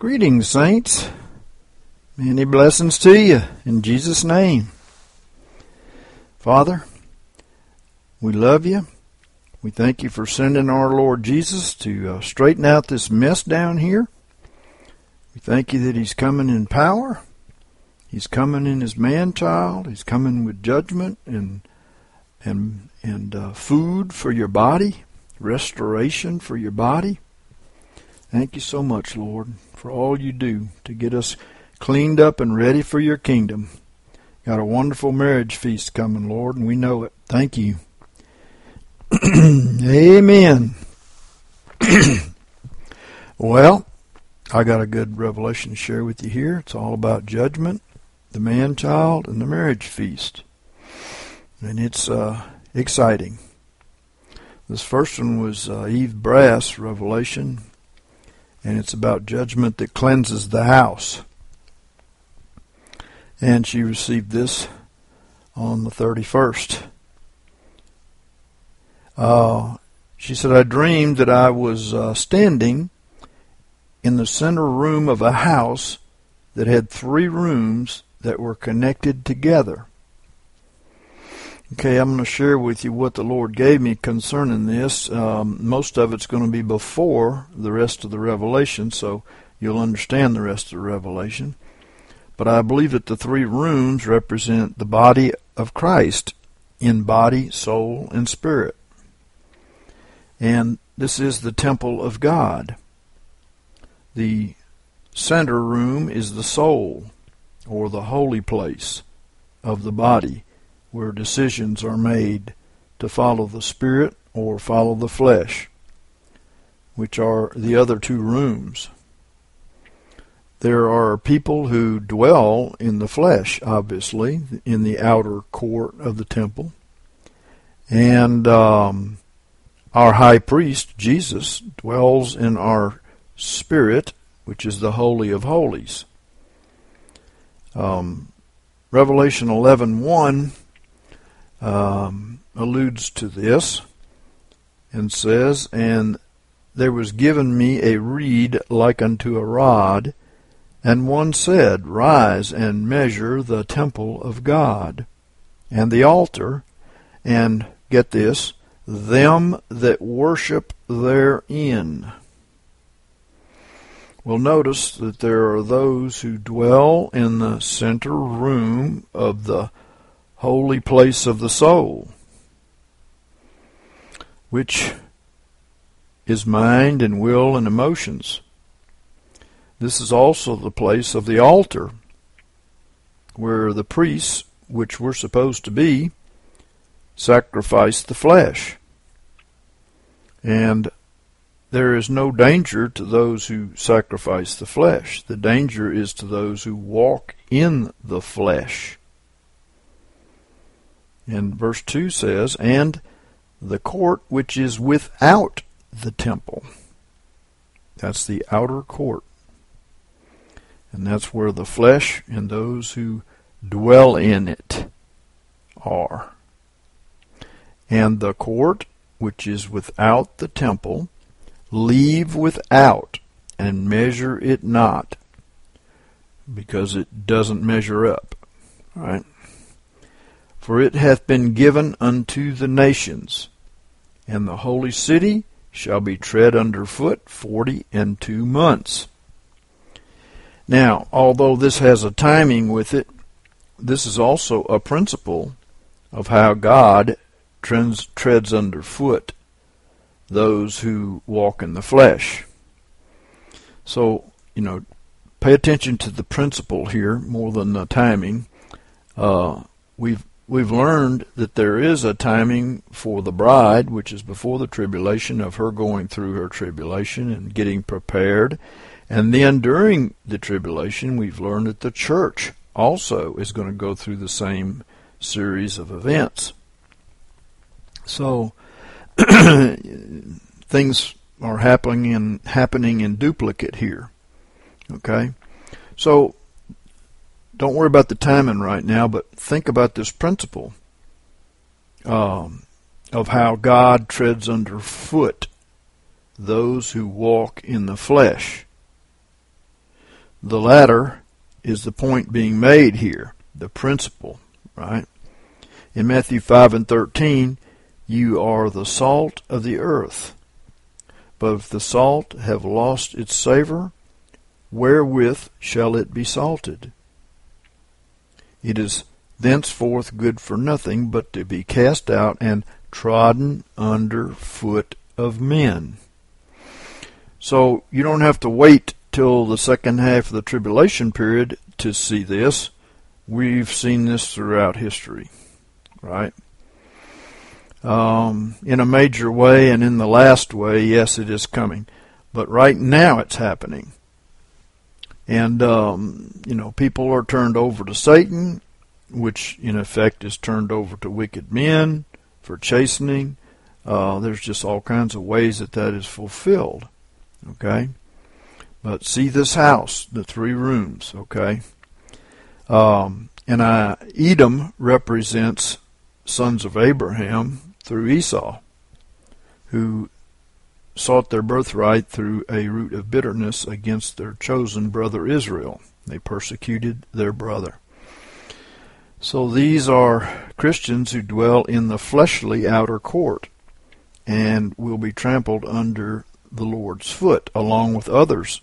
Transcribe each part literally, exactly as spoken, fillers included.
Greetings, saints. Many blessings to you in Jesus' name. Father, we love you. We thank you for sending our Lord Jesus to uh, straighten out this mess down here. We thank you that he's coming in power. He's coming in his man-child. He's coming with judgment and and and uh, food for your body, restoration for your body. Thank you so much, Lord, for all you do to get us cleaned up and ready for your kingdom. Got a wonderful marriage feast coming, Lord, and we know it. Thank you. Amen. Well, I got a good revelation to share with you here. It's all about judgment, the man-child, and the marriage feast. And it's uh, exciting. This first one was uh, Eve Brass' revelation, and it's about judgment that cleanses the house. And she received this on the thirty-first. Uh, she said, I dreamed that I was uh, standing in the center room of a house that had three rooms that were connected together. Okay, I'm going to share with you what the Lord gave me concerning this. Um, most of it's going to be before the rest of the revelation, so you'll understand the rest of the revelation. But I believe that the three rooms represent the body of Christ in body, soul, and spirit. And this is the temple of God. The center room is the soul, or the holy place of the body, where decisions are made to follow the spirit or follow the flesh, which are the other two rooms. There are people who dwell in the flesh, obviously, in the outer court of the temple. And um, our high priest, Jesus, dwells in our spirit, which is the Holy of Holies. Um, Revelation eleven one um, alludes to this and says, And there was given me a reed like unto a rod, and one said, Rise and measure the temple of God, and the altar, and, get this, them that worship therein. Well, notice that there are those who dwell in the center room of the holy place of the soul, which is mind and will and emotions. This is also the place of the altar, where the priests, which we're supposed to be, sacrifice the flesh. And there is no danger to those who sacrifice the flesh. The danger is to those who walk in the flesh. And verse two says, And the court which is without the temple. That's the outer court. And that's where the flesh and those who dwell in it are. And the court which is without the temple, leave without, and measure it not, because it doesn't measure up. Right? For it hath been given unto the nations, and the holy city shall be tread under foot forty and two months. Now, although this has a timing with it, this is also a principle of how God trends, treads underfoot those who walk in the flesh. So, you know, pay attention to the principle here more than the timing. Uh, we've we've learned that there is a timing for the bride, which is before the tribulation, of her going through her tribulation and getting prepared. And then during the tribulation, we've learned that the church also is going to go through the same series of events. So things are happening in, happening in duplicate here. Okay? So don't worry about the timing right now, but think about this principle um, of how God treads underfoot those who walk in the flesh. the latter is the point being made here, the principle, right? In Matthew five and thirteen, you are the salt of the earth. But if the salt have lost its savor, wherewith shall it be salted? It is thenceforth good for nothing but to be cast out and trodden under foot of men. So you don't have to wait till the second half of the tribulation period to see this. We've seen this throughout history, right? Um, in a major way and in the last way, yes, it is coming. But right now it's happening. And, um, you know, people are turned over to Satan, which in effect is turned over to wicked men for chastening. Uh, there's just all kinds of ways that that is fulfilled, okay? But see this house, the three rooms, okay? Um, and I, Edom represents sons of Abraham through Esau, who sought their birthright through a root of bitterness against their chosen brother Israel. They persecuted their brother. So these are Christians who dwell in the fleshly outer court and will be trampled under the Lord's foot, along with others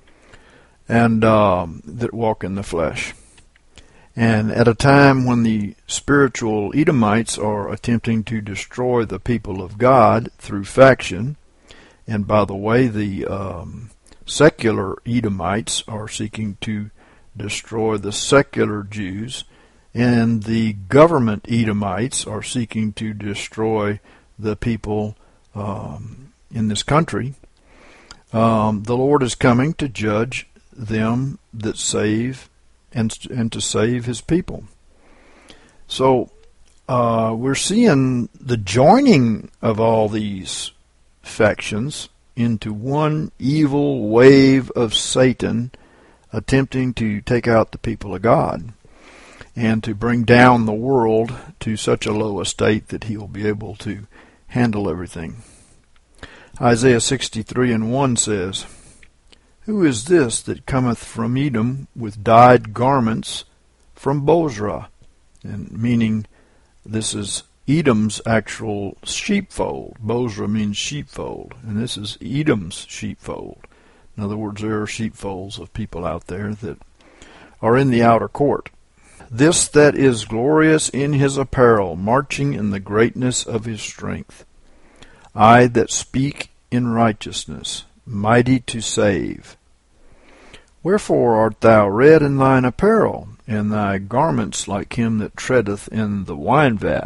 and um, that walk in the flesh. And at a time when the spiritual Edomites are attempting to destroy the people of God through faction, and by the way, the um, secular Edomites are seeking to destroy the secular Jews, and the government Edomites are seeking to destroy the people um, in this country. Um, the Lord is coming to judge them that save and and to save his people. So uh, we're seeing the joining of all these factions into one evil wave of Satan attempting to take out the people of God and to bring down the world to such a low estate that he will be able to handle everything. Isaiah sixty-three and one says, Who is this that cometh from Edom with dyed garments from Bozrah? And meaning this is Edom's actual sheepfold. Bozrah means sheepfold, and this is Edom's sheepfold. In other words, there are sheepfolds of people out there that are in the outer court. This that is glorious in his apparel, marching in the greatness of his strength. I that speak in righteousness, mighty to save. Wherefore art thou red in thine apparel, and thy garments like him that treadeth in the wine vat?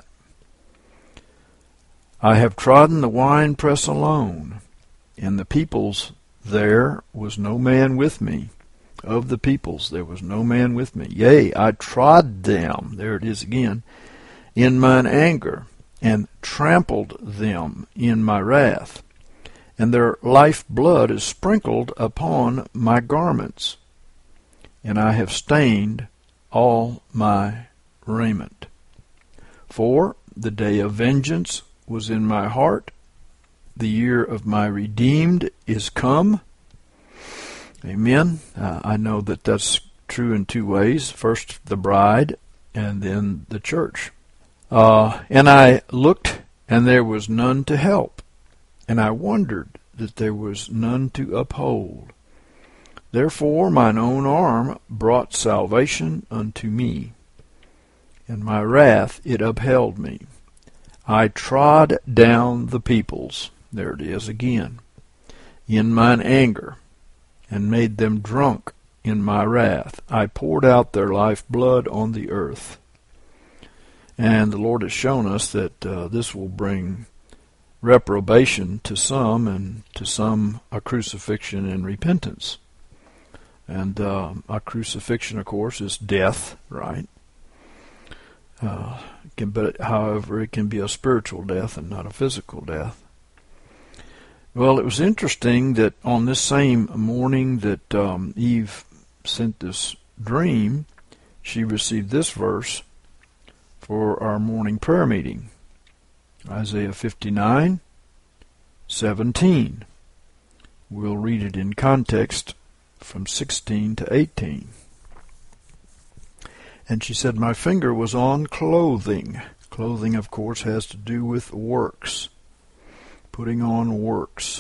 I have trodden the winepress alone, and the peoples there was no man with me. Of the peoples there was no man with me. Yea, I trod them, there it is again, in mine anger, and trampled them in my wrath. And their life blood is sprinkled upon my garments, and I have stained all my raiment. For the day of vengeance was in my heart, the year of my redeemed is come. Amen. Uh, I know that that's true in two ways. First, the bride, and then the church. Uh, and I looked, and there was none to help, and I wondered that there was none to uphold. Therefore mine own arm brought salvation unto me, and my wrath it upheld me. I trod down the peoples, there it is again, in mine anger, and made them drunk in my wrath. I poured out their life blood on the earth. And the Lord has shown us that uh, this will bring reprobation to some, and to some a crucifixion and repentance. And uh, a crucifixion, of course, is death, right? Uh, it can, but however, it can be a spiritual death and not a physical death. Well, it was interesting that on this same morning that um, Eve sent this dream, she received this verse for our morning prayer meeting. Isaiah fifty-nine, seventeen. We'll read it in context from sixteen to eighteen. And she said, my finger was on clothing. Clothing, of course, has to do with works. Putting on works.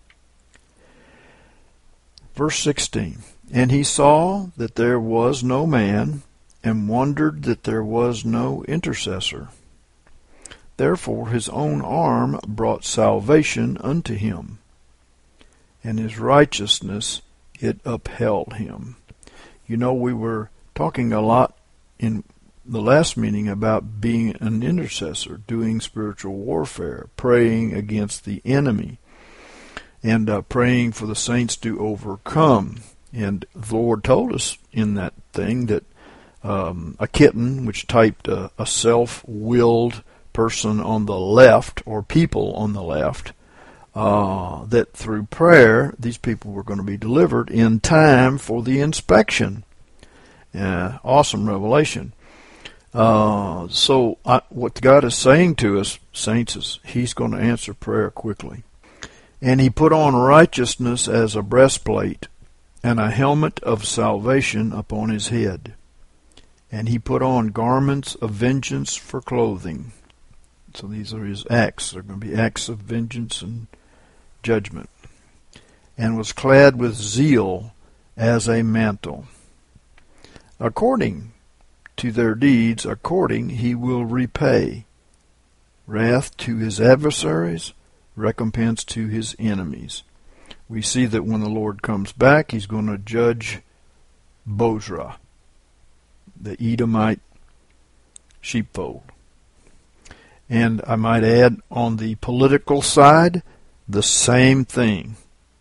Verse sixteen. And he saw that there was no man, and wondered that there was no intercessor. Therefore his own arm brought salvation unto him, and his righteousness it upheld him. You know, we were talking a lot in the last meeting about being an intercessor, doing spiritual warfare, praying against the enemy, and uh, praying for the saints to overcome. And the Lord told us in that thing that um, a kitten, which typed a, a self-willed person on the left, or people on the left, uh, that through prayer these people were going to be delivered in time for the inspection. Uh, awesome revelation. Uh, so I, what God is saying to us, saints, is He's going to answer prayer quickly. And He put on righteousness as a breastplate, and a helmet of salvation upon His head. And He put on garments of vengeance for clothing. So these are His acts. They're going to be acts of vengeance and judgment. And was clad with zeal as a mantle. According to their deeds, according He will repay. Wrath to His adversaries, recompense to His enemies. We see that when the Lord comes back, He's going to judge Bozrah, the Edomite sheepfold. And I might add, on the political side, the same thing.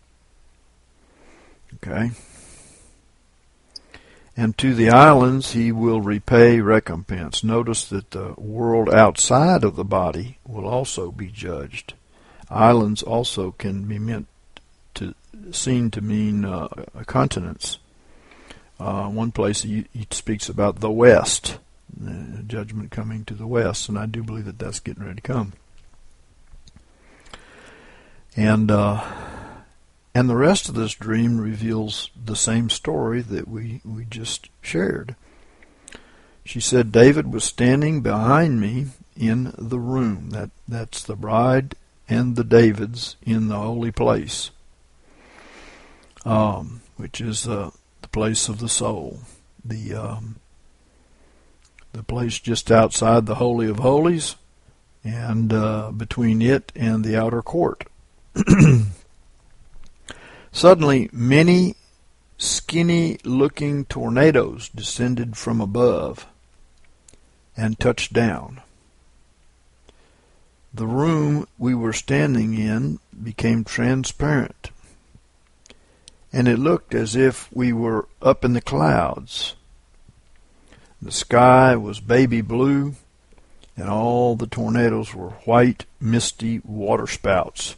Okay? And to the islands He will repay recompense. Notice that the world outside of the body will also be judged. Islands also can be meant to seen to mean uh, continents. Uh, one place he, he speaks about the West, the judgment coming to the West, and I do believe that that's getting ready to come. And uh, and the rest of this dream reveals the same story that we, we just shared. She said, David was standing behind me in the room. That that's the bride and the Davids in the holy place, um, which is uh, the place of the soul, the um, the place just outside the Holy of Holies, and uh, between it and the outer court. Suddenly, many skinny-looking tornadoes descended from above and touched down. The room we were standing in became transparent, and it looked as if we were up in the clouds. The sky was baby blue, and all the tornadoes were white, misty waterspouts.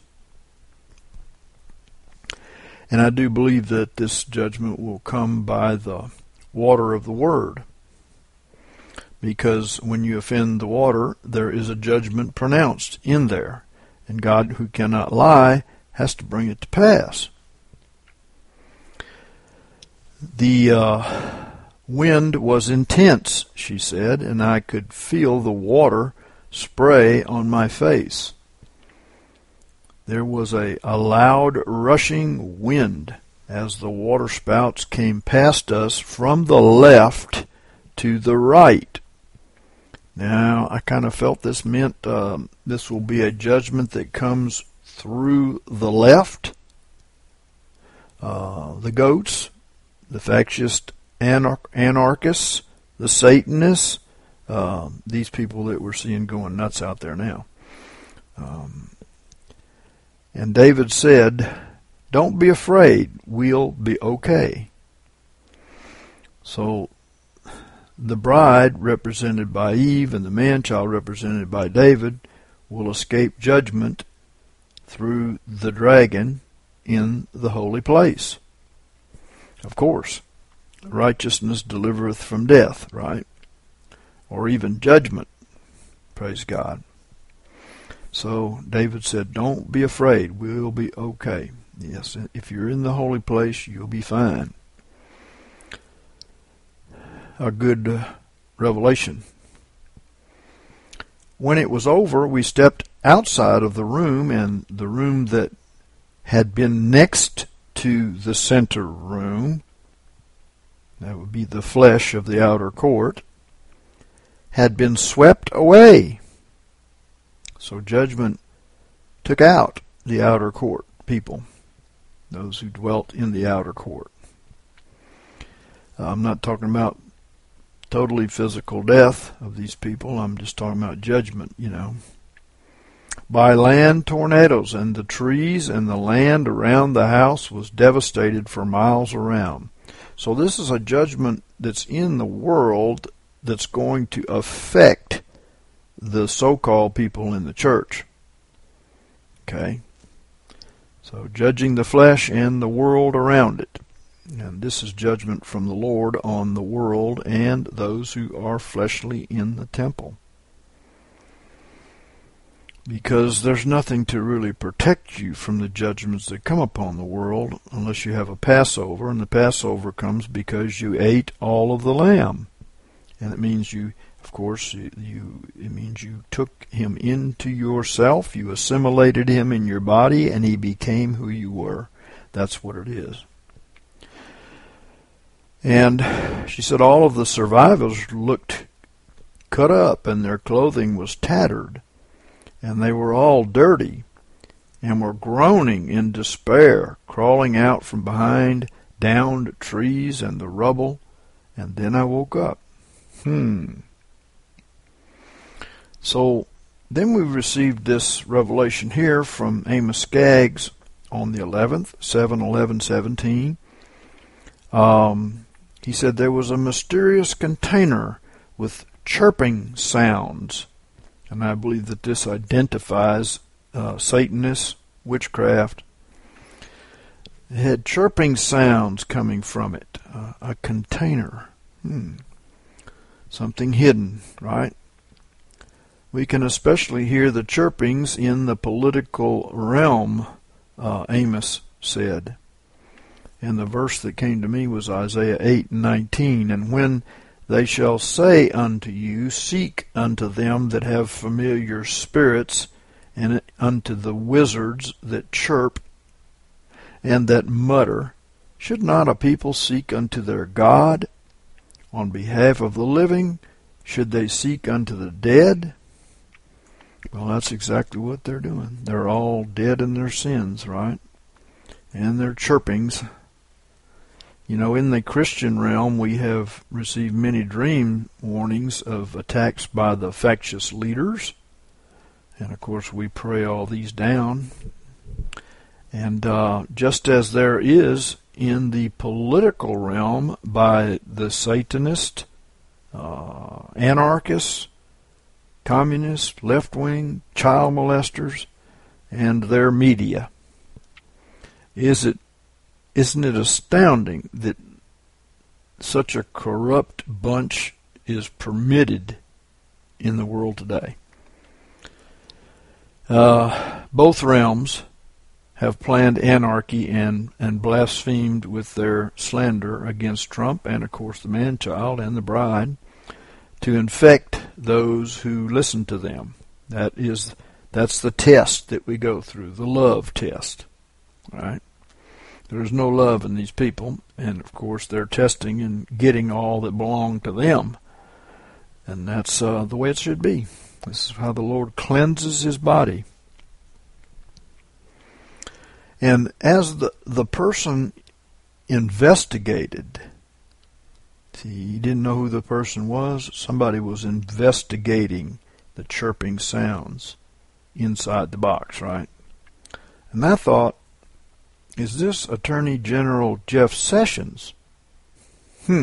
And I do believe that this judgment will come by the water of the Word, because when you offend the water, there is a judgment pronounced in there, and God, who cannot lie, has to bring it to pass. The uh, wind was intense, she said, and I could feel the water spray on my face. There was a, a loud rushing wind as the waterspouts came past us from the left to the right. Now, I kind of felt this meant um, this will be a judgment that comes through the left. Uh, the goats, the factious anar- anarchists, the Satanists, uh, these people that we're seeing going nuts out there now. Um, and David said, don't be afraid, we'll be okay. So, the bride, represented by Eve, and the man-child, represented by David, will escape judgment through the dragon in the holy place. Of course, righteousness delivereth from death, right? Or even judgment. Praise God. So David said, don't be afraid, we'll be okay. Yes, if you're in the holy place, you'll be fine. A good uh, revelation. When it was over, we stepped outside of the room, and the room that had been next to the center room, that would be the flesh of the outer court, had been swept away. So judgment took out the outer court people, those who dwelt in the outer court. Uh, I'm not talking about totally physical death of these people. I'm just talking about judgment, you know. By land tornadoes, and the trees and the land around the house was devastated for miles around. So this is a judgment that's in the world that's going to affect the so-called people in the church. Okay? So judging the flesh and the world around it. And this is judgment from the Lord on the world and those who are fleshly in the temple. Because there's nothing to really protect you from the judgments that come upon the world unless you have a Passover, and the Passover comes because you ate all of the lamb. And it means you, of course, you, you it means you took him into yourself, you assimilated him in your body, and he became who you were. That's what it is. And she said all of the survivors looked cut up, and their clothing was tattered, and they were all dirty, and were groaning in despair, crawling out from behind downed trees and the rubble. And then I woke up. Hmm. So then we received this revelation here from Amos Skaggs on the eleventh, seven eleven seventeen. Um, he said there was a mysterious container with chirping sounds. And I believe that this identifies uh, Satanists, witchcraft. It had chirping sounds coming from it. Uh, a container. Hmm. Something hidden, right? We can especially hear the chirpings in the political realm, uh, Amos said. And the verse that came to me was Isaiah eight and nineteen. And when they shall say unto you, seek unto them that have familiar spirits, and unto the wizards that chirp and that mutter, should not a people seek unto their God? On behalf of the living, should they seek unto the dead? Well, that's exactly what they're doing. They're all dead in their sins, right? And their chirpings. You know, in the Christian realm, we have received many dream warnings of attacks by the factious leaders. And, of course, we pray all these down. And uh, just as there is in the political realm by the Satanist, uh, anarchists, communists, left-wing, child molesters, and their media. Is it Isn't it astounding that such a corrupt bunch is permitted in the world today? Uh, both realms have planned anarchy and, and blasphemed with their slander against Trump and, of course, the man-child and the bride to infect those who listen to them. That is, that's the test that we go through, the love test, right? There's no love in these people, and of course they're testing and getting all that belong to them. And that's uh, the way it should be. This is how the Lord cleanses his body. And as the, the person investigated, see, he didn't know who the person was. Somebody was investigating the chirping sounds inside the box, right? And I thought, is this Attorney General Jeff Sessions? Hmm.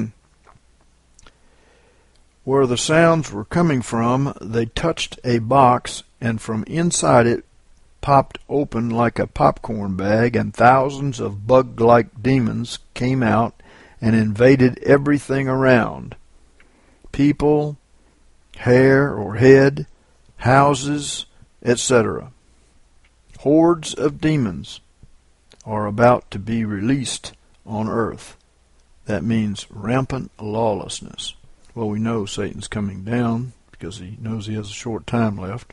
Where the sounds were coming from, they touched a box, and from inside it popped open like a popcorn bag, and thousands of bug-like demons came out and invaded everything around. People, hair or head, houses, et cetera. Hordes of demons. are about to be released on earth. That means rampant lawlessness. Well, we know Satan's coming down because he knows he has a short time left,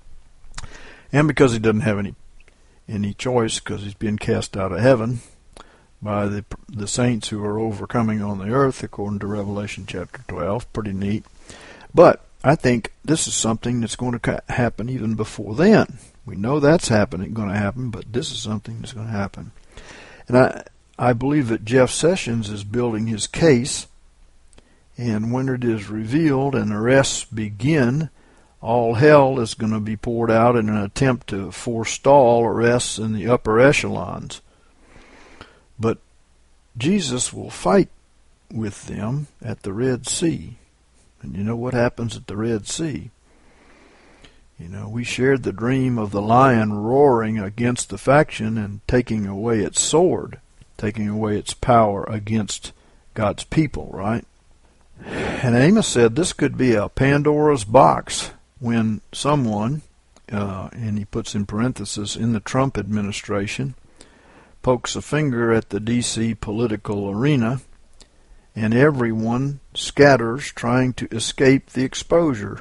and because he doesn't have any any choice because he's been cast out of heaven by the the saints who are overcoming on the earth, according to Revelation chapter twelve. Pretty neat. But I think this is something that's going to happen even before then. We know that's happening, going to happen, but this is something that's going to happen. And I I believe that Jeff Sessions is building his case, and when it is revealed and arrests begin, all hell is going to be poured out in an attempt to forestall arrests in the upper echelons. But Jesus will fight with them at the Red Sea. And you know what happens at the Red Sea? You know, we shared the dream of the lion roaring against the faction and taking away its sword, taking away its power against God's people, right? And Amos said this could be a Pandora's box when someone, uh, and he puts in parentheses, in the Trump administration, pokes a finger at the D C political arena, and everyone scatters trying to escape the exposure.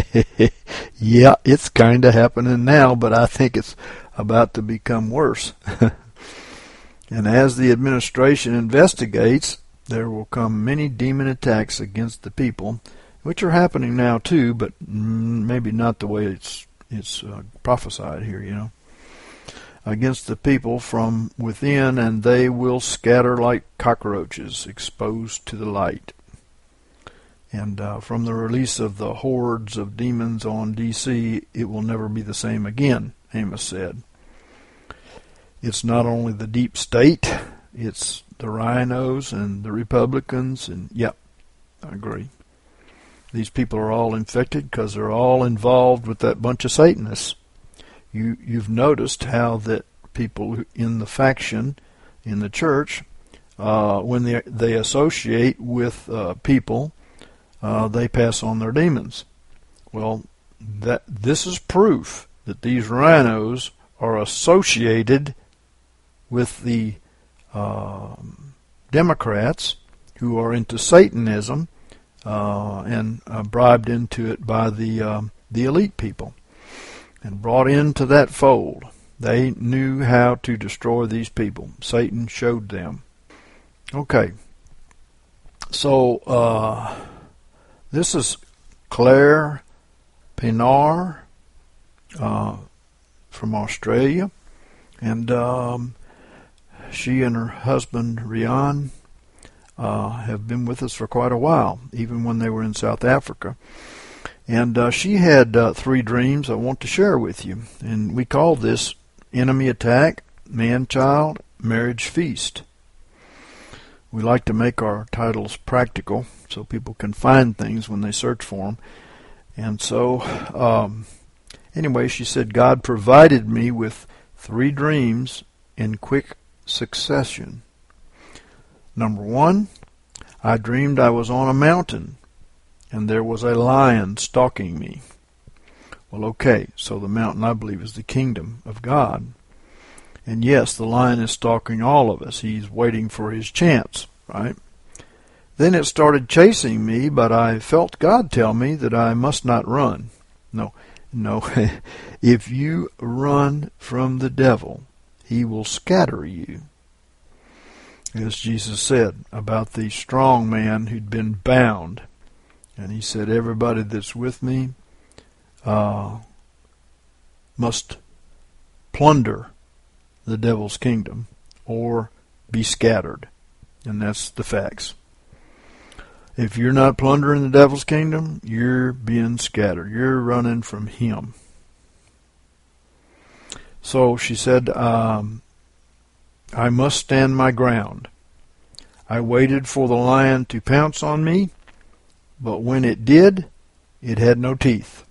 Yeah, it's kind of happening now, but I think it's about to become worse. And as the administration investigates, there will come many demon attacks against the people, which are happening now too, but maybe not the way it's it's uh, prophesied here, you know, against the people from within, and they will scatter like cockroaches exposed to the light. And uh, from the release of the hordes of demons on D C, it will never be the same again, Amos said. It's not only the deep state, it's the rhinos and the Republicans, and yep, I agree. These people are all infected because they're all involved with that bunch of Satanists. You, you've noticed how that people in the faction in the church, uh, when they, they associate with uh, people, uh, they pass on their demons. Well, that this is proof that these rhinos are associated with the uh, Democrats who are into Satanism uh, and uh, bribed into it by the um, the elite people and brought into that fold. They knew how to destroy these people. Satan showed them. Okay, so uh, this is Claire Pinar uh, from Australia, and um, she and her husband Rian uh, have been with us for quite a while, even when they were in South Africa. And uh, she had uh, three dreams I want to share with you, and we call this Enemy Attack, Man-Child, Marriage Feast. We like to make our titles practical so people can find things when they search for them. And so, um, anyway, she said, God provided me with three dreams in quick succession. Number one, I dreamed I was on a mountain and there was a lion stalking me. Well, okay, so the mountain, I believe, is the kingdom of God. And yes, the lion is stalking all of us. He's waiting for his chance, right? Then it started chasing me, but I felt God tell me that I must not run. No, no. If you run from the devil, he will scatter you. As Jesus said about the strong man who'd been bound. And he said, everybody that's with me uh, must plunder the devil's kingdom or be scattered. And that's the facts. If you're not plundering the devil's kingdom, you're being scattered. You're running from him. So she said, um, I must stand my ground. I waited for the lion to pounce on me, but when it did, it had no teeth.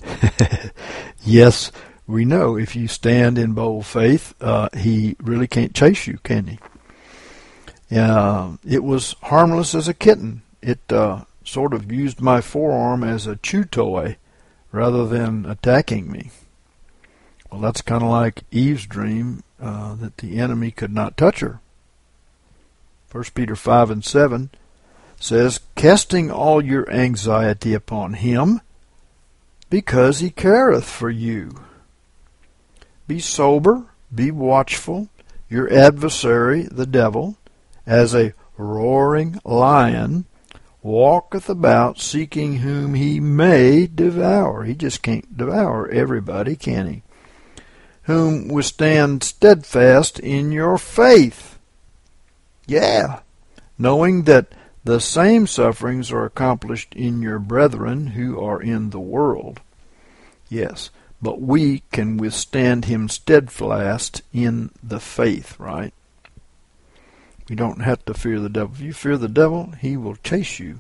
Yes, we know if you stand in bold faith, uh, he really can't chase you, can he? Uh, it was harmless as a kitten. It uh, sort of used my forearm as a chew toy rather than attacking me. Well, that's kind of like Eve's dream uh, that the enemy could not touch her. First Peter five and seven says, casting all your anxiety upon him, because he careth for you. Be sober, be watchful. Your adversary, the devil, as a roaring lion, walketh about seeking whom he may devour. He just can't devour everybody, can he? Whom withstand steadfast in your faith. Yeah, knowing that the same sufferings are accomplished in your brethren who are in the world. Yes, but we can withstand him steadfast in the faith, right? We don't have to fear the devil. If you fear the devil, he will chase you.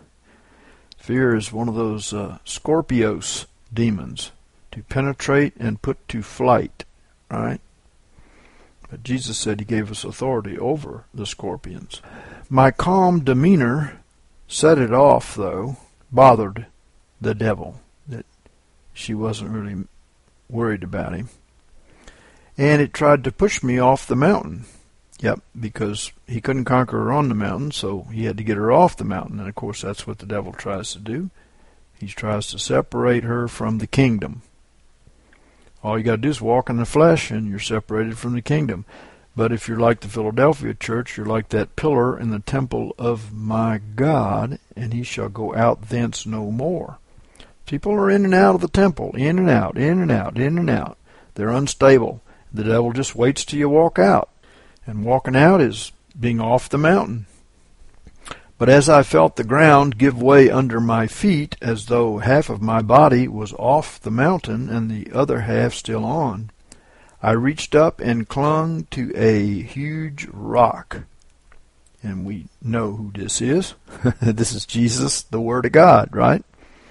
Fear is one of those uh, Scorpios demons, to penetrate and put to flight, right? But Jesus said he gave us authority over the scorpions. My calm demeanor set it off, though, bothered the devil, that she wasn't really worried about him. And it tried to push me off the mountain. Yep, because he couldn't conquer her on the mountain, so he had to get her off the mountain. And, of course, that's what the devil tries to do. He tries to separate her from the kingdom. All you got to do is walk in the flesh, and you're separated from the kingdom. But if you're like the Philadelphia church, you're like that pillar in the temple of my God, and he shall go out thence no more. People are in and out of the temple, in and out, in and out, in and out. They're unstable. The devil just waits till you walk out. And walking out is being off the mountain. But as I felt the ground give way under my feet, as though half of my body was off the mountain and the other half still on, I reached up and clung to a huge rock. And we know who this is. This is Jesus, the Word of God, right?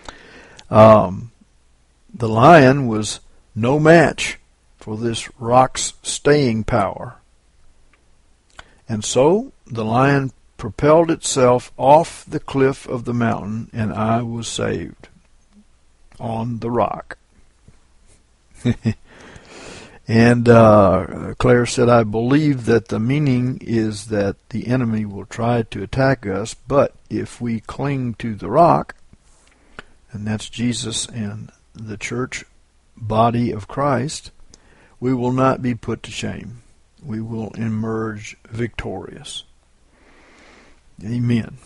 Um, the lion was no match for this rock's staying power. And so the lion propelled itself off the cliff of the mountain, and I was saved on the rock. And uh, Claire said, I believe that the meaning is that the enemy will try to attack us, but if we cling to the rock, and that's Jesus and the church body of Christ, we will not be put to shame. We will emerge victorious. Amen.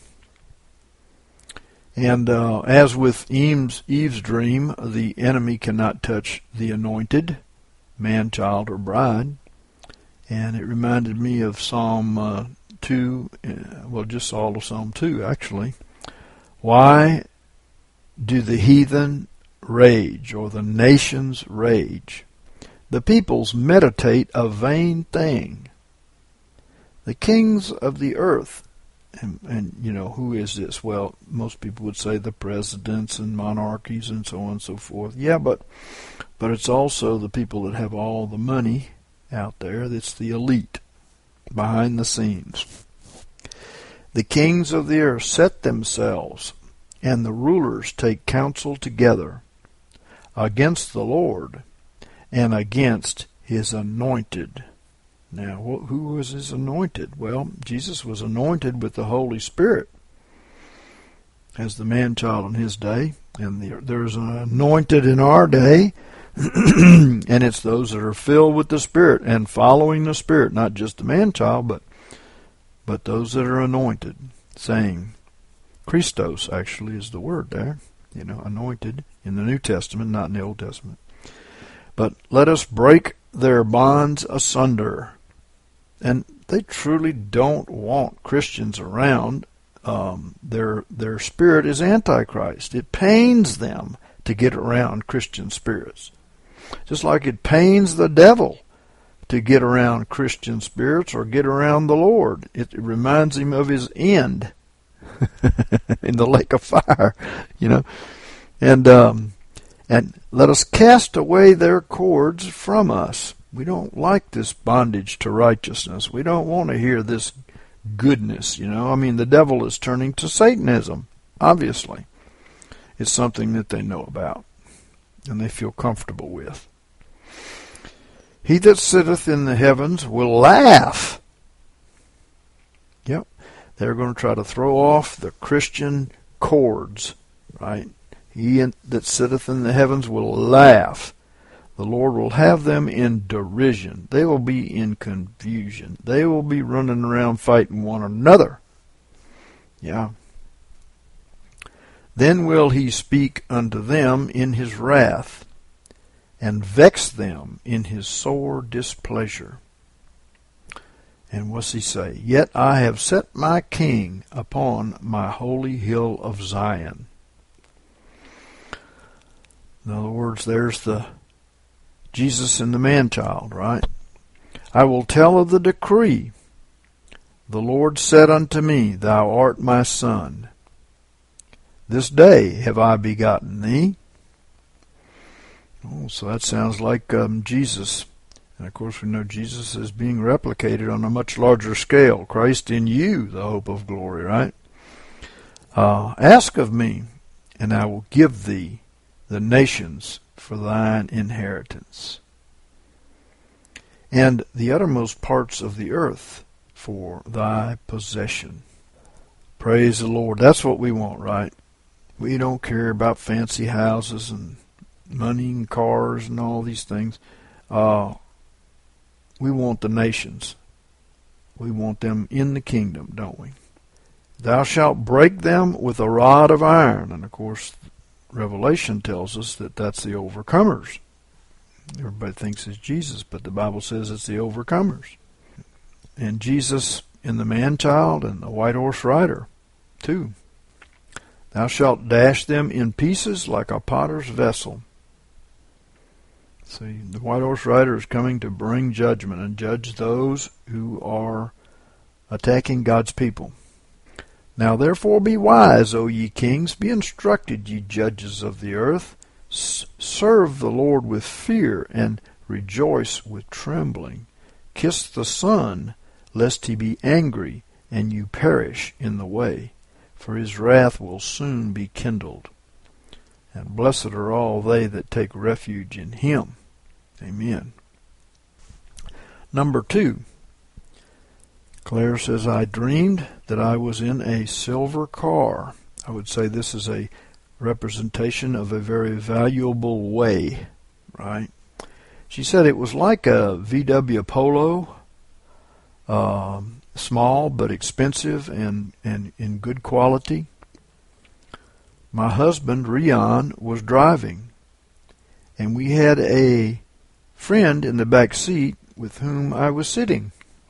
And uh, as with Eve's, Eve's dream, the enemy cannot touch the anointed, man, child, or bride. And it reminded me of Psalm uh, two, uh, well, just all of Psalm two, actually. Why do the heathen rage, or the nations rage? The peoples meditate a vain thing. The kings of the earth, and, and you know, who is this? Well, most people would say the presidents and monarchies and so on and so forth. Yeah, but but it's also the people that have all the money out there. That's the elite behind the scenes. The kings of the earth set themselves, and the rulers take counsel together against the Lord and against his anointed. Now, who was his anointed? Well, Jesus was anointed with the Holy Spirit as the man-child in his day, and the, there's an anointed in our day, and it's those that are filled with the Spirit and following the Spirit, not just the man-child, but but those that are anointed, saying, Christos actually is the word there, you know, anointed in the New Testament, not in the Old Testament. But let us break their bonds asunder. And they truly don't want Christians around. Um, their their spirit is Antichrist. It pains them to get around Christian spirits. Just like it pains the devil to get around Christian spirits or get around the Lord. It reminds him of his end in the lake of fire, you know. And um, and let us cast away their cords from us. We don't like this bondage to righteousness. We don't want to hear this goodness, you know. I mean, the devil is turning to Satanism, obviously. It's something that they know about and they feel comfortable with. He that sitteth in the heavens will laugh. Yep. They're going to try to throw off the Christian cords, right? He that sitteth in the heavens will laugh. The Lord will have them in derision. They will be in confusion. They will be running around fighting one another. Yeah. Then will he speak unto them in his wrath, and vex them in his sore displeasure. And what's he say? Yet I have set my king upon my holy hill of Zion. In other words, there's the Jesus and the man-child, right? I will tell of the decree. The Lord said unto me, Thou art my son. This day have I begotten thee. Oh, so that sounds like um, Jesus. And of course we know Jesus is being replicated on a much larger scale. Christ in you, the hope of glory, right? Uh, ask of me, and I will give thee the nations for thine inheritance, and the uttermost parts of the earth for thy possession. Praise the Lord. That's what we want, right? We don't care about fancy houses and money and cars and all these things. Uh, we want the nations. We want them in the kingdom, don't we? Thou shalt break them with a rod of iron. And of course, Revelation tells us that that's the overcomers. Everybody thinks it's Jesus, but the Bible says it's the overcomers. And Jesus in the man-child and the white horse rider, too. Thou shalt dash them in pieces like a potter's vessel. See, the white horse rider is coming to bring judgment and judge those who are attacking God's people. Now therefore be wise, O ye kings, be instructed, ye judges of the earth. S- serve the Lord with fear, and rejoice with trembling. Kiss the Son, lest he be angry, and you perish in the way, for his wrath will soon be kindled. And blessed are all they that take refuge in him. Amen. Number two. Claire says, I dreamed that I was in a silver car. I would say this is a representation of a very valuable way, right? She said it was like a V W Polo, um, small but expensive and, and in good quality. My husband, Rion, was driving, and we had a friend in the back seat with whom I was sitting.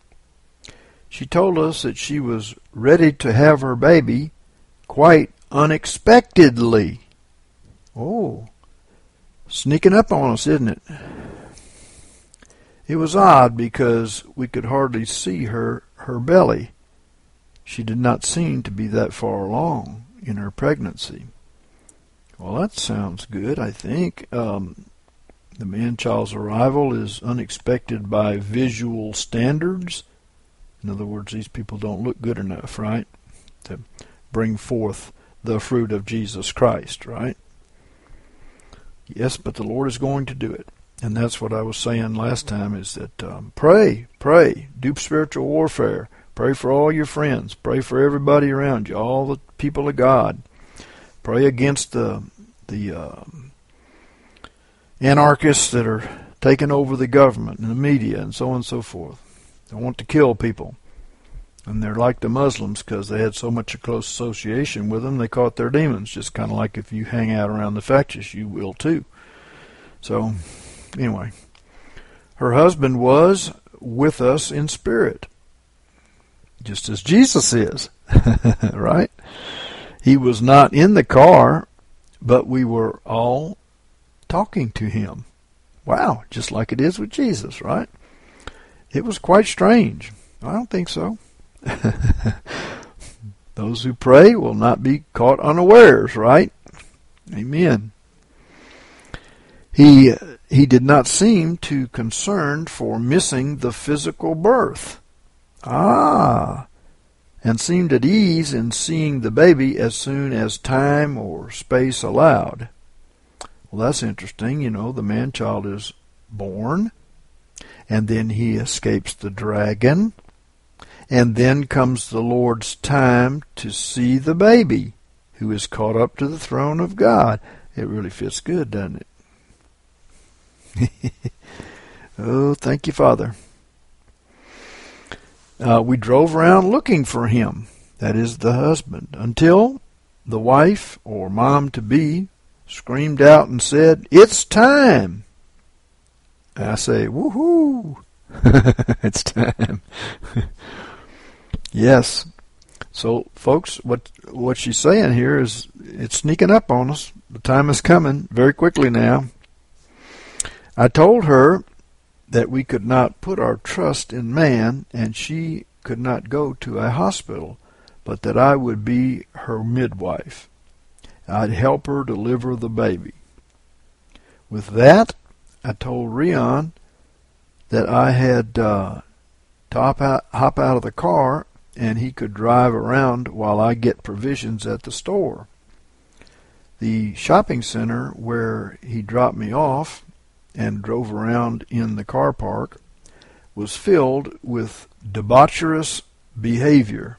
She told us that she was ready to have her baby quite unexpectedly. Oh, sneaking up on us, isn't it? It was odd because we could hardly see her, her belly. She did not seem to be that far along in her pregnancy. Well, that sounds good, I think. Um, the man-child's arrival is unexpected by visual standards. In other words, these people don't look good enough, right, to bring forth the fruit of Jesus Christ, right? Yes, but the Lord is going to do it. And that's what I was saying last time, is that um, pray, pray, do spiritual warfare. Pray for all your friends. Pray for everybody around you, all the people of God. Pray against the, the um, anarchists that are taking over the government and the media and so on and so forth. They want to kill people. And they're like the Muslims because they had so much a close association with them, they caught their demons. Just kind of like if you hang out around the factious, you will too. So, anyway, her husband was with us in spirit, just as Jesus is, right? He was not in the car, but we were all talking to him. Wow, just like it is with Jesus, right? It was quite strange. I don't think so. Those who pray will not be caught unawares, right? Amen. He he did not seem too concerned for missing the physical birth. Ah, and seemed at ease in seeing the baby as soon as time or space allowed. Well, that's interesting. You know, the man-child is born, and then he escapes the dragon, and then comes the Lord's time to see the baby who is caught up to the throne of God. It really fits good, doesn't it? Oh, thank you, Father. Uh, we drove around looking for him, that is the husband, until the wife or mom-to-be screamed out and said, "It's time!" I say, woohoo! It's time. Yes. So, folks, what what she's saying here is it's sneaking up on us. The time is coming very quickly now. I told her that we could not put our trust in man, and she could not go to a hospital, but that I would be her midwife. I'd help her deliver the baby. With that, I told Rion that I had uh, to hop out, hop out of the car and he could drive around while I get provisions at the store. The shopping center where he dropped me off and drove around in the car park was filled with debaucherous behavior.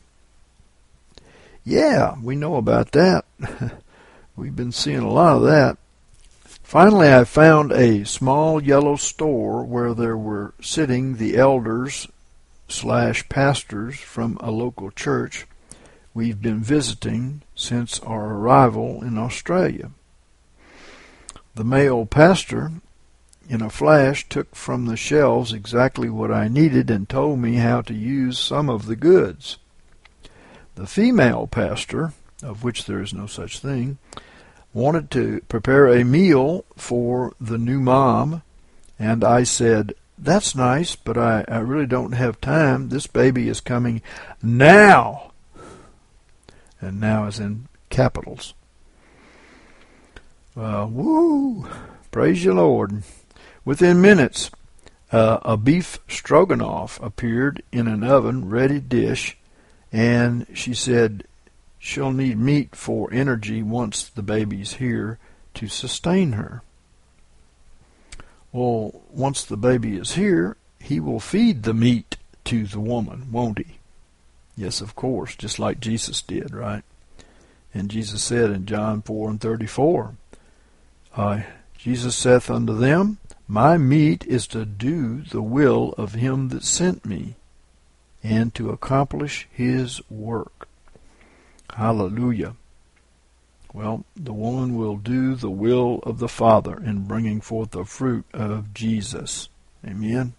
Yeah, we know about that. We've been seeing a lot of that. Finally, I found a small yellow store where there were sitting the elders slash pastors from a local church we've been visiting since our arrival in Australia. The male pastor, in a flash, took from the shelves exactly what I needed and told me how to use some of the goods. The female pastor, of which there is no such thing, wanted to prepare a meal for the new mom, and I said, "That's nice, but I, I really don't have time. This baby is coming now." And now is in capitals. Uh, woo! Praise you, Lord. Within minutes, uh, a beef stroganoff appeared in an oven-ready dish, and she said she'll need meat for energy once the baby's here to sustain her. Well, once the baby is here, he will feed the meat to the woman, won't he? Yes, of course, just like Jesus did, right? And Jesus said in John four and thirty-four, uh, Jesus saith unto them, My meat is to do the will of him that sent me, and to accomplish his work. Hallelujah. Well, the woman will do the will of the Father in bringing forth the fruit of Jesus. Amen.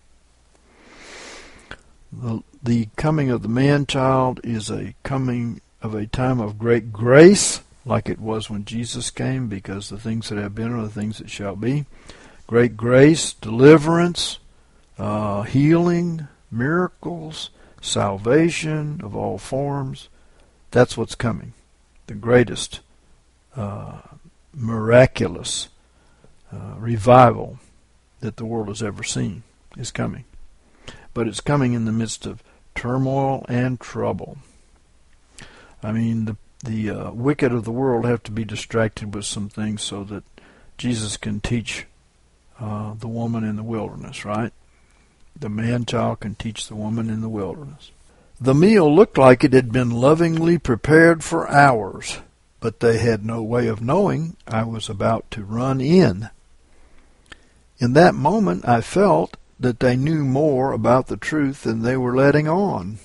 The, the coming of the man-child is a coming of a time of great grace, like it was when Jesus came, because the things that have been are the things that shall be. Great grace, deliverance, uh, healing, miracles, salvation of all forms. That's what's coming. The greatest uh, miraculous uh, revival that the world has ever seen is coming. But it's coming in the midst of turmoil and trouble. I mean, the the uh, wicked of the world have to be distracted with some things so that Jesus can teach uh, the woman in the wilderness, right? The man-child can teach the woman in the wilderness. The meal looked like it had been lovingly prepared for hours, but they had no way of knowing I was about to run in. In that moment, I felt that they knew more about the truth than they were letting on.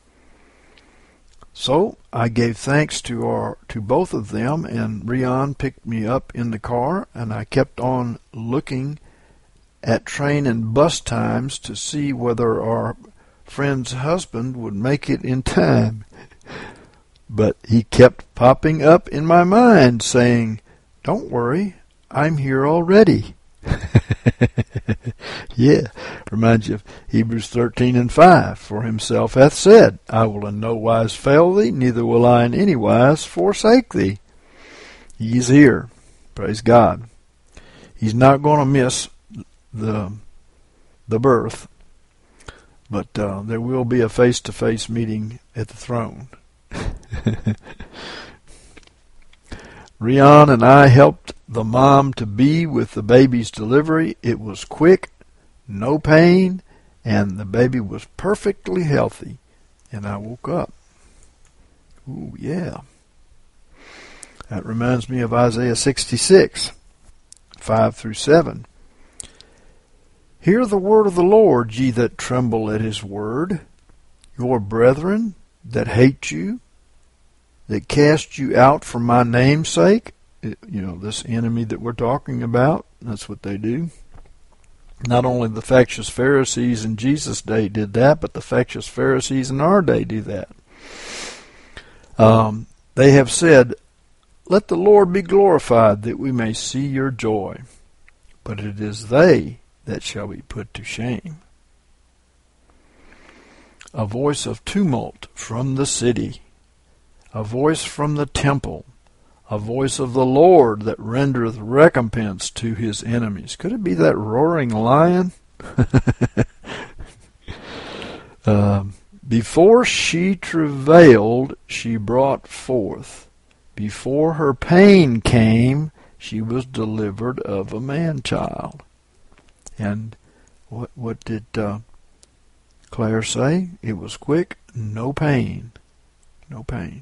So I gave thanks to our to both of them, and Rion picked me up in the car, and I kept on looking at train and bus times to see whether our friend's husband would make it in time. But he kept popping up in my mind, saying, "Don't worry, I'm here already." Yeah, reminds you of Hebrews thirteen and five. For himself hath said, I will in no wise fail thee, neither will I in any wise forsake thee. He's here. Praise God. He's not going to miss the the birth, but uh, there will be a face-to-face meeting at the throne. Rion and I helped the mom to be with the baby's delivery. It was quick, no pain, and the baby was perfectly healthy, and I woke up. Ooh, yeah. That reminds me of Isaiah sixty-six, five through seven. Hear the word of the Lord, ye that tremble at his word, your brethren that hate you, that cast you out for my name's sake. You know, this enemy that we're talking about, that's what they do. Not only the factious Pharisees in Jesus' day did that, but the factious Pharisees in our day do that. Um, they have said, let the Lord be glorified, that we may see your joy. But it is they that shall be put to shame. A voice of tumult from the city, a voice from the temple, a voice of the Lord that rendereth recompense to his enemies. Could it be that roaring lion? uh, before she travailed, she brought forth. Before her pain came, she was delivered of a man-child. And what what did uh, Claire say? It was quick, no pain. No pain.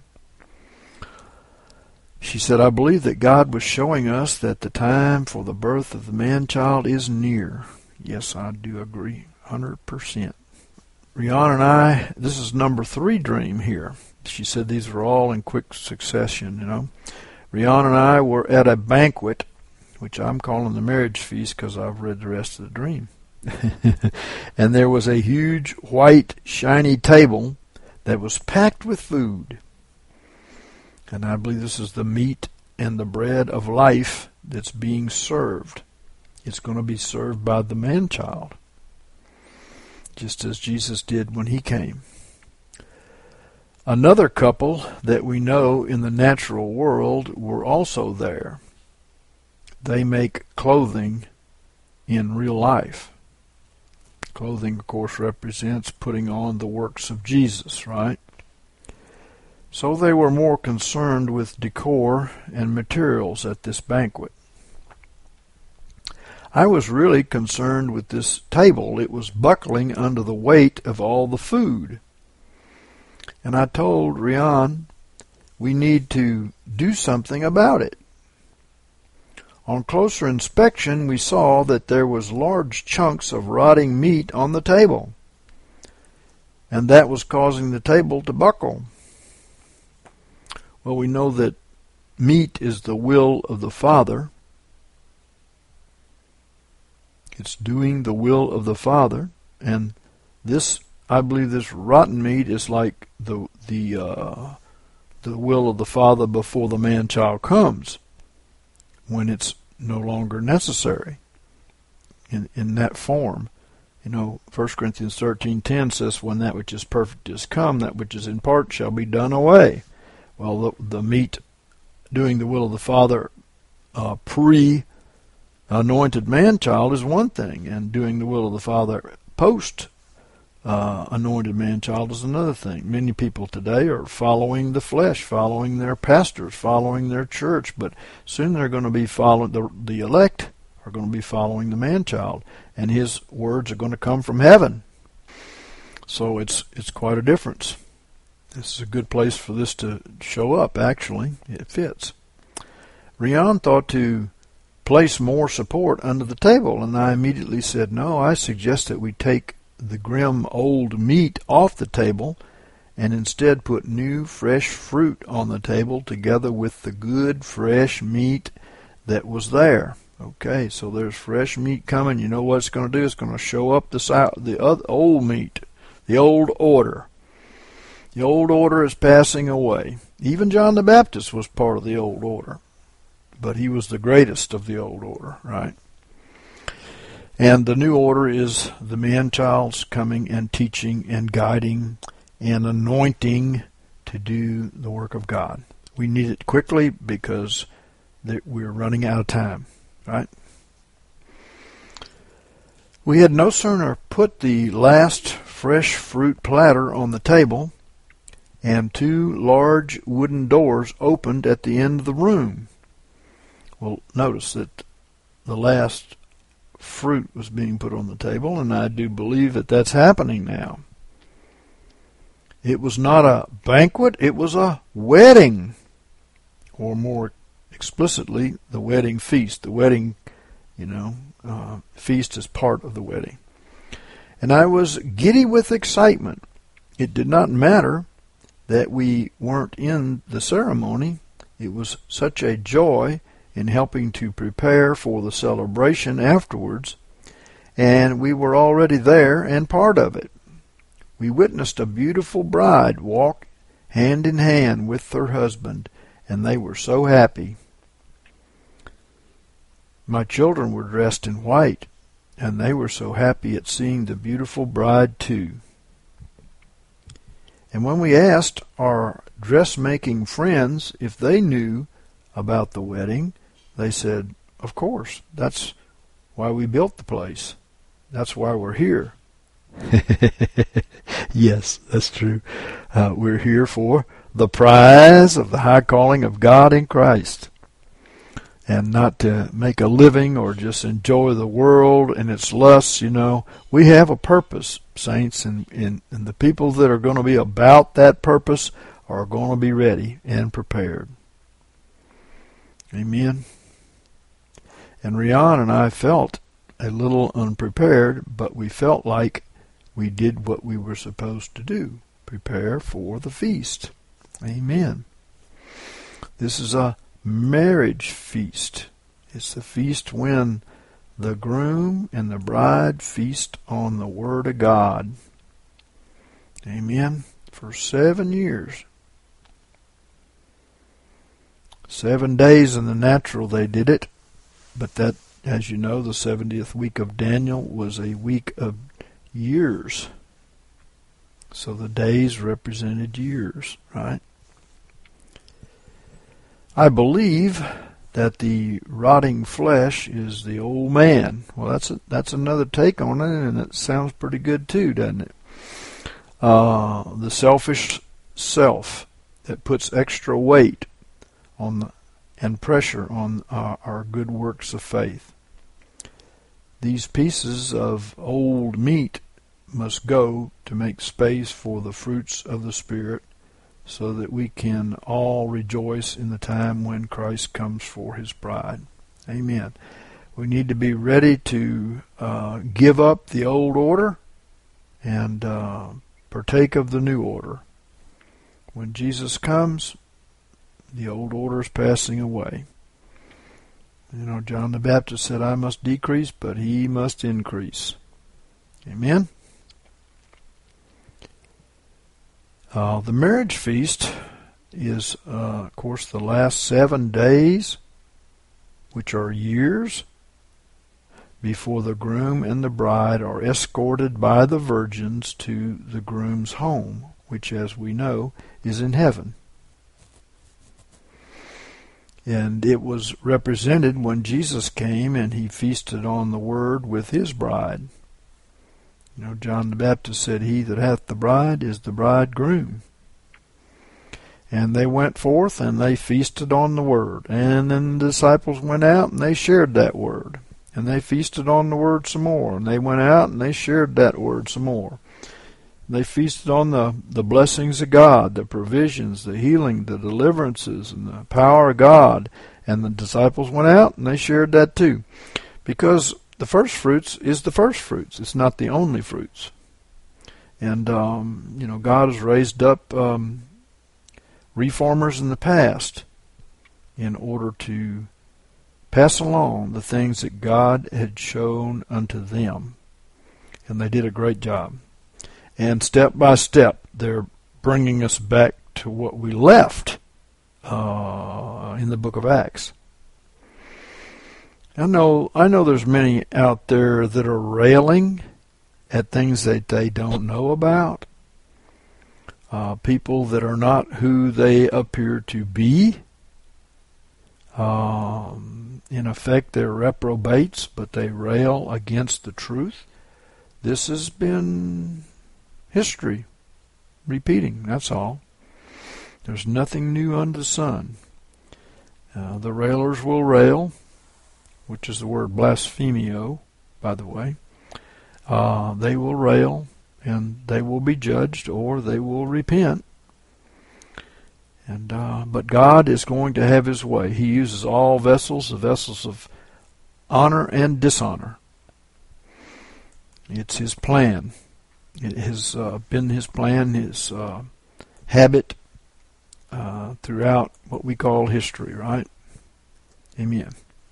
She said, I believe that God was showing us that the time for the birth of the man-child is near. Yes, I do agree, one hundred percent. Rihanna and I, this is number three dream here. She said these were all in quick succession, you know. Rihanna and I were at a banquet, which I'm calling the marriage feast because I've read the rest of the dream. And there was a huge, white, shiny table that was packed with food. And I believe this is the meat and the bread of life that's being served. It's going to be served by the man-child, just as Jesus did when he came. Another couple that we know in the natural world were also there. They make clothing in real life. Clothing, of course, represents putting on the works of Jesus, right? So they were more concerned with decor and materials at this banquet. I was really concerned with this table. It was buckling under the weight of all the food. And I told Rian, we need to do something about it. On closer inspection, we saw that there was large chunks of rotting meat on the table, and that was causing the table to buckle. Well, we know that meat is the will of the Father. It's doing the will of the Father, and this, I believe, this rotten meat is like the the uh, the will of the Father before the man-child comes, when it's no longer necessary in in that form. You know, First Corinthians thirteen ten says, when that which is perfect is come, that which is in part shall be done away. Well, the, the meat doing the will of the Father uh, pre-anointed man-child is one thing, and doing the will of the Father post-anointed uh, man-child is another thing. Many people today are following the flesh, following their pastors, following their church, but soon they're going to be following, the, the elect are going to be following the man-child, and his words are going to come from heaven. So it's it's quite a difference. This is a good place for this to show up, actually. It fits. Rian thought to place more support under the table, and I immediately said, no, I suggest that we take the grim old meat off the table and instead put new fresh fruit on the table together with the good fresh meat that was there. Okay, so there's fresh meat coming. You know what it's going to do? It's going to show up the, the other, old meat, the old order. The old order is passing away. Even John the Baptist was part of the old order, but he was the greatest of the old order, right? And the new order is the man-child's coming and teaching and guiding and anointing to do the work of God. We need it quickly because we're running out of time, right? We had no sooner put the last fresh fruit platter on the table, and two large wooden doors opened at the end of the room. Well, notice that the last fruit was being put on the table, and I do believe that that's happening now. It was not a banquet, it was a wedding, or more explicitly, the wedding feast. The wedding, you know, uh, feast is part of the wedding. And I was giddy with excitement. It did not matter that we weren't in the ceremony. It was such a joy in helping to prepare for the celebration afterwards, and we were already there and part of it. We witnessed a beautiful bride walk hand in hand with her husband, and they were so happy. My children were dressed in white, and they were so happy at seeing the beautiful bride too. And when we asked our dressmaking friends if they knew about the wedding, they said, of course, that's why we built the place. That's why we're here. Yes, that's true. Uh, we're here for the prize of the high calling of God in Christ. And not to make a living or just enjoy the world and its lusts, you know. We have a purpose, saints, and, and, and the people that are going to be about that purpose are going to be ready and prepared. Amen. And Rian and I felt a little unprepared, but we felt like we did what we were supposed to do, prepare for the feast. Amen. This is a marriage feast. It's the feast when the groom and the bride feast on the Word of God. Amen. For seven years. Seven days in the natural they did it, but that, as you know, the seventieth week of Daniel was a week of years. So the days represented years, right? I believe that the rotting flesh is the old man. Well, that's a, that's another take on it, and it sounds pretty good too, doesn't it? Uh, the selfish self that puts extra weight on the, and pressure on uh, our good works of faith. These pieces of old meat must go to make space for the fruits of the Spirit, so that we can all rejoice in the time when Christ comes for His bride. Amen. We need to be ready to uh, give up the old order and uh, partake of the new order. When Jesus comes, the old order is passing away. You know, John the Baptist said, I must decrease, but He must increase. Amen. Uh, the marriage feast is, uh, of course, the last seven days, which are years, before the groom and the bride are escorted by the virgins to the groom's home, which, as we know, is in heaven. And it was represented when Jesus came and He feasted on the Word with His bride. You know, John the Baptist said, He that hath the bride is the bridegroom. And they went forth and they feasted on the Word. And then the disciples went out and they shared that Word. And they feasted on the Word some more. And they went out and they shared that Word some more. They feasted on the, the blessings of God, the provisions, the healing, the deliverances, and the power of God. And the disciples went out and they shared that too. Because the first fruits is the first fruits. It's not the only fruits. And, um, you know, God has raised up um, reformers in the past in order to pass along the things that God had shown unto them. And they did a great job. And step by step, they're bringing us back to what we left uh, in the book of Acts. I know, I know there's many out there that are railing at things that they don't know about. Uh, people that are not who they appear to be. Um, in effect, they're reprobates, but they rail against the truth. This has been history repeating, that's all. There's nothing new under the sun. Uh, the railers will rail, which is the word blasphemio, by the way. Uh, they will rail, and they will be judged, or they will repent. And uh, but God is going to have His way. He uses all vessels, the vessels of honor and dishonor. It's His plan. It has uh, been His plan, His uh, habit uh, throughout what we call history, right? Amen.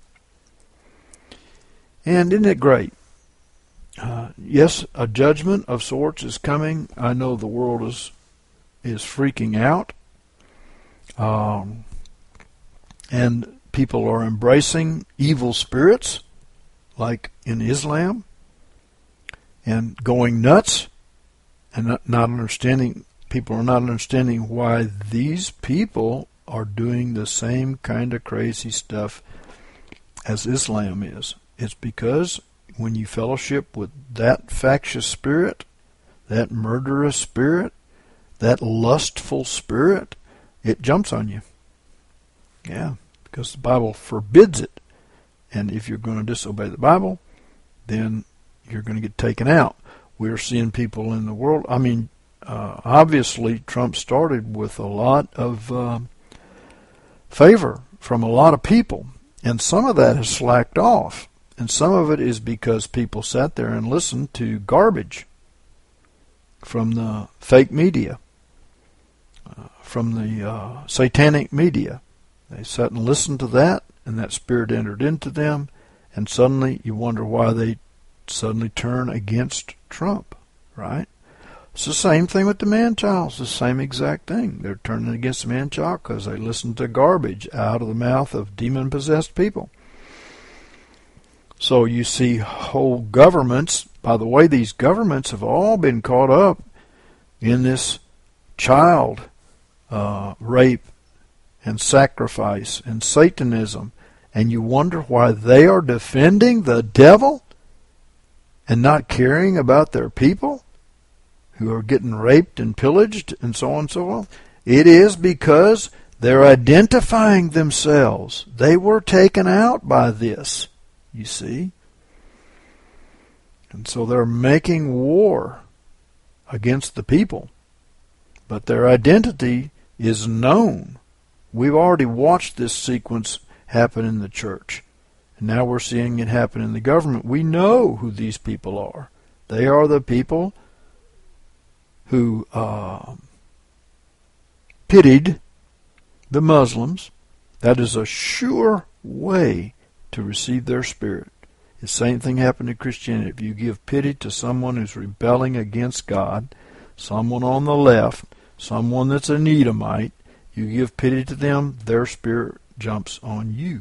And isn't it great? Uh, yes, a judgment of sorts is coming. I know the world is is freaking out. Um, and people are embracing evil spirits, like in Islam, and going nuts, and not, not understanding, people are not understanding why these people are doing the same kind of crazy stuff as Islam is. It's because when you fellowship with that factious spirit, that murderous spirit, that lustful spirit, it jumps on you. Yeah, because the Bible forbids it. And if you're going to disobey the Bible, then you're going to get taken out. We're seeing people in the world. I mean, uh, obviously Trump started with a lot of uh, favor from a lot of people. And some of that has slacked off. And some of it is because people sat there and listened to garbage from the fake media, uh, from the uh, satanic media. They sat and listened to that, and that spirit entered into them, and suddenly you wonder why they suddenly turn against Trump, right? It's the same thing with the man-child. It's the same exact thing. They're turning against the man-child because they listened to garbage out of the mouth of demon-possessed people. So you see whole governments, by the way, these governments have all been caught up in this child uh, rape and sacrifice and Satanism, and you wonder why they are defending the devil and not caring about their people who are getting raped and pillaged and so on and so on. It is because they're identifying themselves. They were taken out by this, you see. And so they're making war against the people. But their identity is known. We've already watched this sequence happen in the church. And now we're seeing it happen in the government. We know who these people are. They are the people who uh, pitied the Muslims. That is a sure way to receive their spirit. The same thing happened in Christianity. If you give pity to someone who's rebelling against God, someone on the left, someone that's an Edomite, you give pity to them, their spirit jumps on you.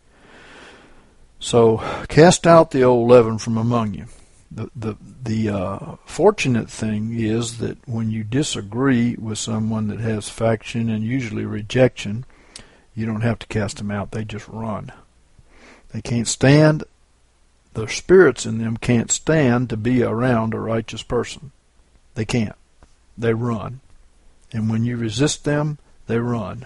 So cast out the old leaven from among you. The the the uh, fortunate thing is that when you disagree with someone that has faction and usually rejection, you don't have to cast them out. They just run. They can't stand. The spirits in them can't stand to be around a righteous person. They can't. They run. And when you resist them, they run.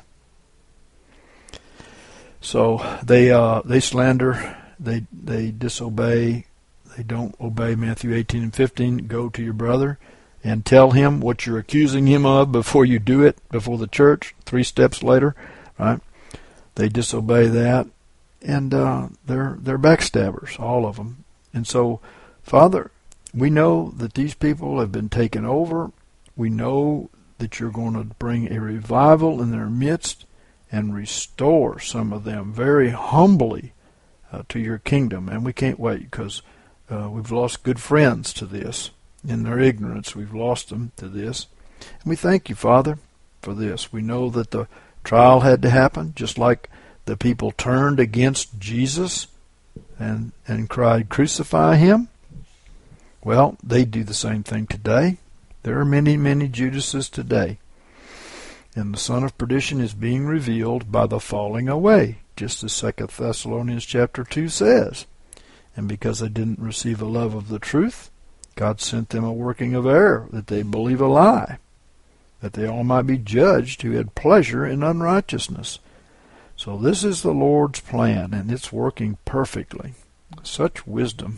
So they uh, they slander. They they disobey. They don't obey Matthew eighteen and fifteen. Go to your brother and tell him what you're accusing him of before you do it, before the church, three steps later. Right? They disobey that, and uh, they're they're backstabbers, all of them. And so, Father, we know that these people have been taken over. We know that you're going to bring a revival in their midst and restore some of them very humbly uh, to your kingdom. And we can't wait, because uh, we've lost good friends to this. In their ignorance, we've lost them to this. And we thank you, Father, for this. We know that the trial had to happen, just like the people turned against Jesus and, and cried, "Crucify him." Well, they do the same thing today. There are many, many Judases today. And the son of perdition is being revealed by the falling away, just as Second Thessalonians chapter two says. And because they didn't receive a love of the truth, God sent them a working of error, that they believe a lie, that they all might be judged who had pleasure in unrighteousness. So this is the Lord's plan, and it's working perfectly. Such wisdom.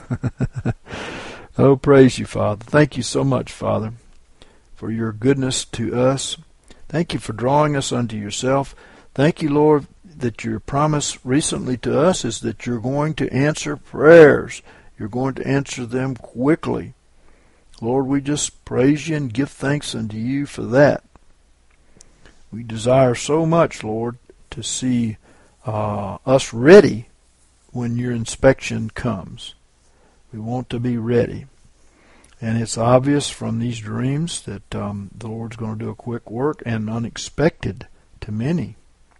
Oh, praise you, Father. Thank you so much, Father, for your goodness to us. Thank you for drawing us unto yourself. Thank you, Lord, that your promise recently to us is that you're going to answer prayers. You're going to answer them quickly. Lord, we just praise you and give thanks unto you for that. We desire so much, Lord, to see uh, us ready when your inspection comes. We want to be ready. And it's obvious from these dreams that um, the Lord's going to do a quick work and unexpected to many.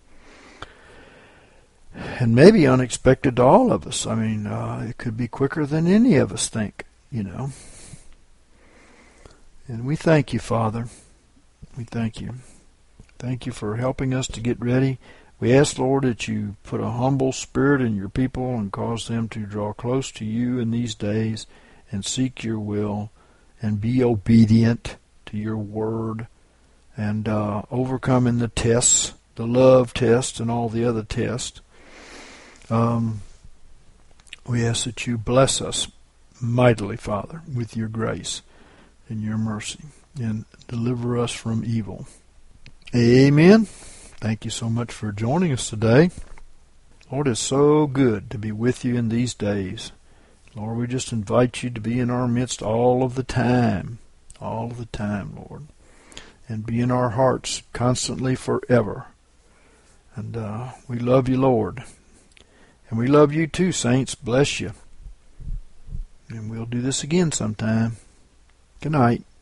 And maybe unexpected to all of us. I mean, uh, it could be quicker than any of us think, you know. And we thank you, Father. We thank you. Thank you for helping us to get ready. We ask, Lord, that you put a humble spirit in your people and cause them to draw close to you in these days and seek your will and be obedient to your word and uh, overcoming the tests, the love test and all the other tests. Um, we ask that you bless us mightily, Father, with your grace and your mercy and deliver us from evil. Amen. Thank you so much for joining us today. Lord, it's so good to be with you in these days. Lord, we just invite you to be in our midst all of the time, all of the time, Lord, and be in our hearts constantly forever. And uh, we love you, Lord. And we love you too, saints. Bless you. And we'll do this again sometime. Good night.